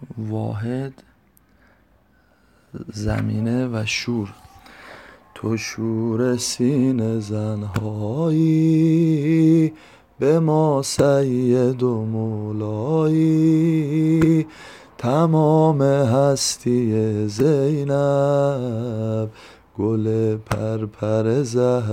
واحد، زمینه و شور. تو شور سینه زنهایی، به ما سید و مولایی. تمام هستی زینب، گل پرپر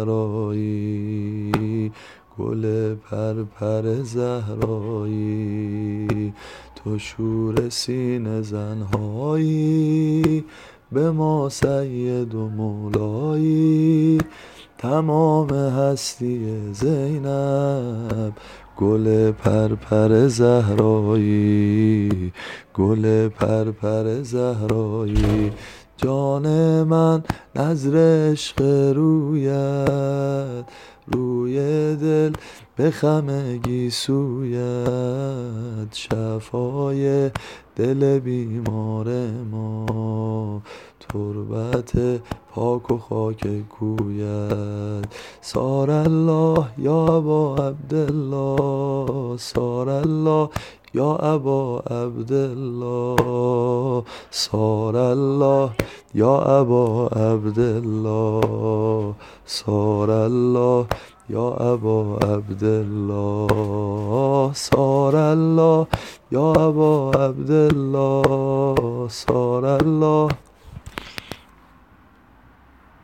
زهرایی، گل پرپر زهرایی. تو شور سینه زنهایی، به ما سید و مولایی. تمام هستی زینب، گل پرپر زهرایی، گل پرپر زهرایی. جان من نذر عشق رویت، روی دل به خم گیسویت. شفای دل بیمار ما، تربت پاک و خاک کویت. صار الله یا ابا عبدالله، صار الله یا ابا عبدالله، صار الله یا ابا عبدالله، صار الله یا ابا عبدالله، صار الله یا ابا عبدالله، صار الله